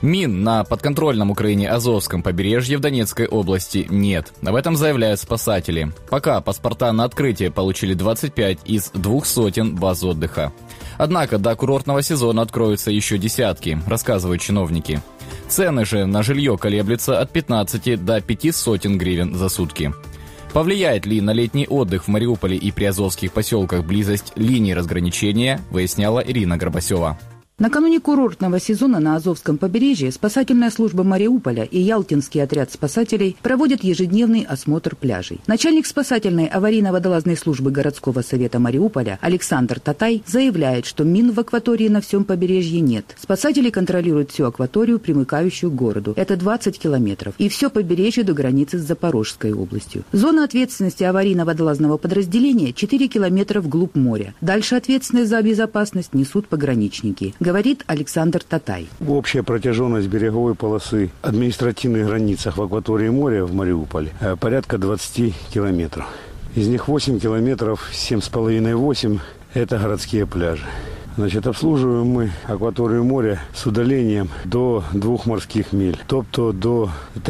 Мин на подконтрольном Украине Азовском побережье в Донецкой области нет. Об этом заявляют спасатели. Пока паспорта на открытие получили 25 из 200 баз отдыха. Однако до курортного сезона откроются еще десятки, рассказывают чиновники. Цены же на жилье колеблются от 15 до 500 гривен за сутки. Повлияет ли на летний отдых в Мариуполе и приазовских поселках близость линии разграничения, выясняла Ирина Горбасева. Накануне курортного сезона на Азовском побережье спасательная служба Мариуполя и Ялтинский отряд спасателей проводят ежедневный осмотр пляжей. Начальник спасательной аварийно-водолазной службы городского совета Мариуполя Александр Татай заявляет, что мин в акватории на всем побережье нет. Спасатели контролируют всю акваторию, примыкающую к городу. Это 20 километров. И все побережье до границы с Запорожской областью. Зона ответственности аварийно-водолазного подразделения 4 километра вглубь моря. Дальше ответственность за безопасность несут пограничники, говорит Александр Татай. Общая протяженность береговой полосы административных границах в акватории моря в Мариуполе порядка 20 километров. Из них 8 километров, 7,5-8 – это городские пляжи. Значит, обслуживаем мы акваторию моря с удалением до 2 морских миль, тобто до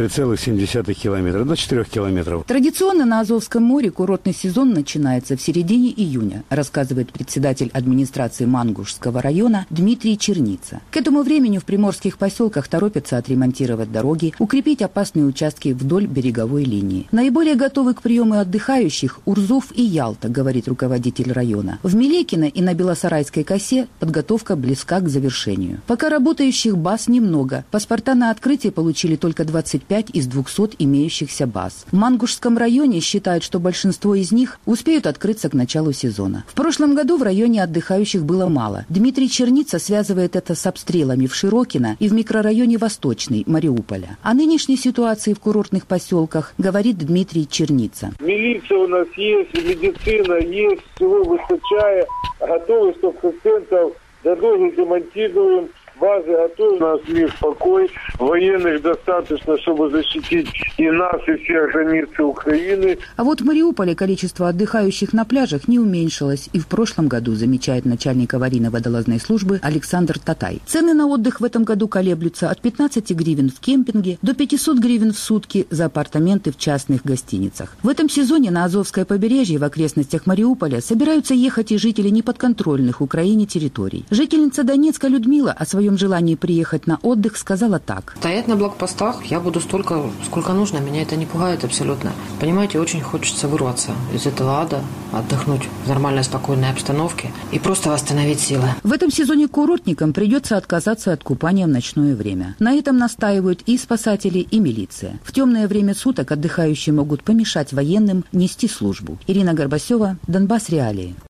3,7 километра, до 4 километров. Традиционно на Азовском море курортный сезон начинается в середине июня, рассказывает председатель администрации Мангушского района Дмитрий Черница. К этому времени в приморских поселках торопятся отремонтировать дороги, укрепить опасные участки вдоль береговой линии. Наиболее готовы к приему отдыхающих Урзов и Ялта, говорит руководитель района. В Милекино и на Белосарайской косе подготовка близка к завершению. Пока работающих баз немного. Паспорта на открытие получили только 25 из 200 имеющихся баз. В Мангушском районе считают, что большинство из них успеют открыться к началу сезона. В прошлом году в районе отдыхающих было мало. Дмитрий Черница связывает это с обстрелами в Широкино и в микрорайоне Восточный Мариуполя. О нынешней ситуации в курортных поселках говорит Дмитрий Черница. Милиция у нас есть, медицина есть, всего выстачает, готовы 100%. Дороги ремонтируем, базы готовы, у нас мир, покой, военных достаточно, чтобы защитить и нас, и все границы Украины. А вот в Мариуполе количество отдыхающих на пляжах не уменьшилось и в прошлом году, замечает начальник аварийно-водолазной службы Александр Татай. Цены на отдых в этом году колеблются от 15 гривен в кемпинге до 500 гривен в сутки за апартаменты в частных гостиницах. В этом сезоне на Азовское побережье в окрестностях Мариуполя собираются ехать и жители неподконтрольных Украине территорий. Жительница Донецка Людмила о своем желании приехать на отдых сказала так. Стоять на блокпостах я буду столько, сколько нужно. Меня это не пугает абсолютно. Понимаете, очень хочется вырваться из этого ада, отдохнуть в нормальной, спокойной обстановке и просто восстановить силы. В этом сезоне курортникам придется отказаться от купания в ночное время. На этом настаивают и спасатели, и милиция. В темное время суток отдыхающие могут помешать военным нести службу. Ирина Горбасева, Донбасс Реалии.